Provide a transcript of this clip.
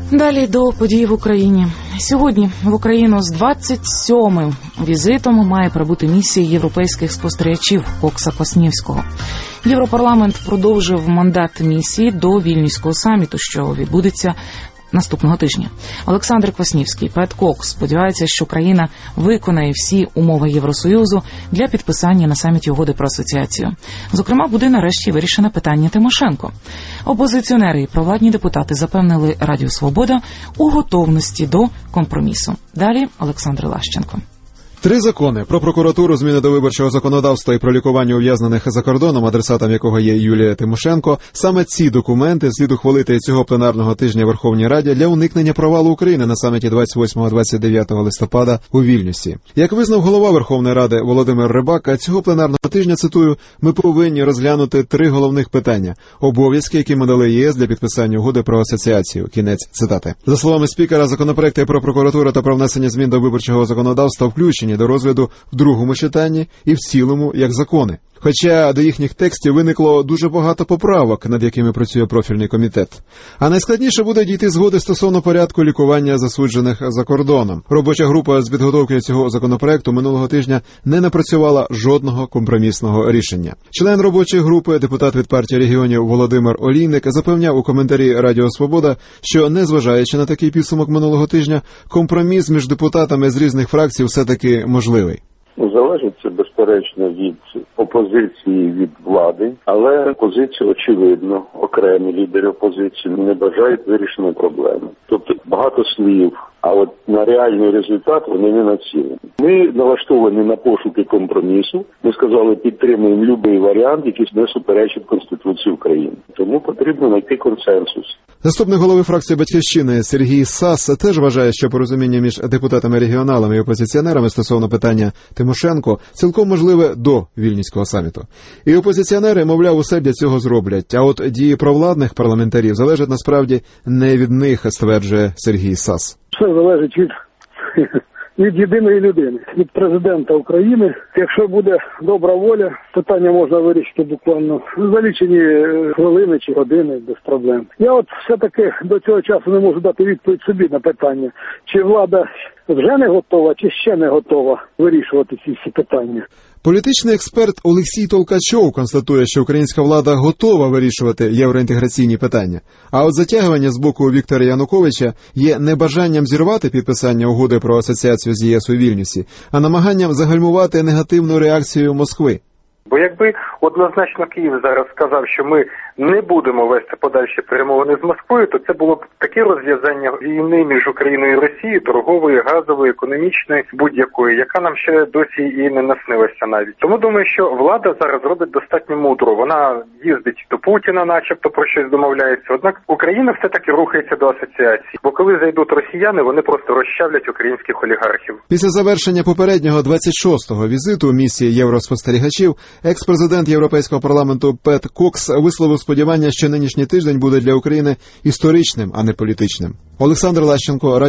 Далі до подій в Україні. Сьогодні в Україну з 27-м візитом має прибути місія європейських спостерігачів Кокса Кваснівського. Європарламент продовжив мандат місії до Вільнюського саміту, що відбудеться наступного тижня. Олександр Кваснівський, Пет Кокс, сподівається, що країна виконає всі умови Євросоюзу для підписання на саміті угоди про асоціацію. Зокрема, буде нарешті вирішено питання Тимошенко. Опозиціонери і провладні депутати запевнили Радіо Свобода у готовності до компромісу. Далі Олександр Лащенко. 3 закони про прокуратуру, зміни до виборчого законодавства і про лікування ув'язнених за кордоном, адресатом якого є Юлія Тимошенко, саме ці документи слід ухвалити цього пленарного тижня Верховній Раді для уникнення провалу України на саміті 28-29 листопада у Вільнюсі. Як визнав голова Верховної Ради Володимир Рибак, цього пленарного тижня, цитую, ми повинні розглянути 3 головних питання – обов'язки, які ми дали ЄС для підписання угоди про асоціацію. Кінець цитати. За словами спікера, законопроекти про прокуратуру та про внесення змін до виборчого законодавства включені до розгляду в другому читанні і в цілому як закони. Хоча до їхніх текстів виникло дуже багато поправок, над якими працює профільний комітет. А найскладніше буде дійти згоди стосовно порядку лікування засуджених за кордоном. Робоча група з підготовки цього законопроекту минулого тижня не напрацювала жодного компромісного рішення. Член робочої групи, депутат від партії регіонів Володимир Олійник, запевняв у коментарі Радіо Свобода, що, незважаючи на такий підсумок минулого тижня, компроміс між депутатами з різних фракцій все-таки можливий. Залежить це, безперечно, від опозиції, від влади, але опозиція, очевидно, окремі лідери опозиції не бажають вирішення проблеми. Тобто багато слів, а от на реальний результат вони не націлені. Ми налаштовані на пошуки компромісу. Ми сказали, підтримуємо будь-який варіант, який не суперечить Конституції України. Тому потрібно знайти консенсус. Заступник голови фракції «Батьківщини» Сергій Сас теж вважає, що порозуміння між депутатами-регіоналами і опозиціонерами стосовно питання Тимошенко цілком можливе до Вільнюського саміту. І опозиціонери, мовляв, усе для цього зроблять. А от дії провладних парламентарів залежать насправді не від них, стверджує Сергій Сас. Все залежить від єдиної людини, від президента України. Якщо буде добра воля, питання можна вирішити буквально за лічені хвилини чи години без проблем. Я от все-таки до цього часу не можу дати відповідь собі на питання, чи влада вже не готова, чи ще не готова вирішувати ці всі питання. Політичний експерт Олексій Толкачов констатує, що українська влада готова вирішувати євроінтеграційні питання. А от затягування з боку Віктора Януковича є не бажанням зірвати підписання угоди про асоціацію з ЄС у Вільнюсі, а намаганням загальмувати негативну реакцію Москви. Бо якби однозначно Київ зараз сказав, що ми не будемо вести подальші перемовини з Москвою, то це було б таке розв'язання війни між Україною і Росією, торгової, газової, економічної, будь-якої, яка нам ще досі і не наснилася навіть. Тому думаю, що влада зараз робить достатньо мудро. Вона їздить до Путіна, начебто про щось домовляється. Однак Україна все-таки рухається до асоціації. Бо коли зайдуть росіяни, вони просто розчавлять українських олігархів. Після завершення попереднього 26-го візиту місії євроспостерігачів екс-президент Європейського парламенту Пет Кокс висловив сподівання, що нинішній тиждень буде для України історичним, а не політичним. Олександр Лащенко,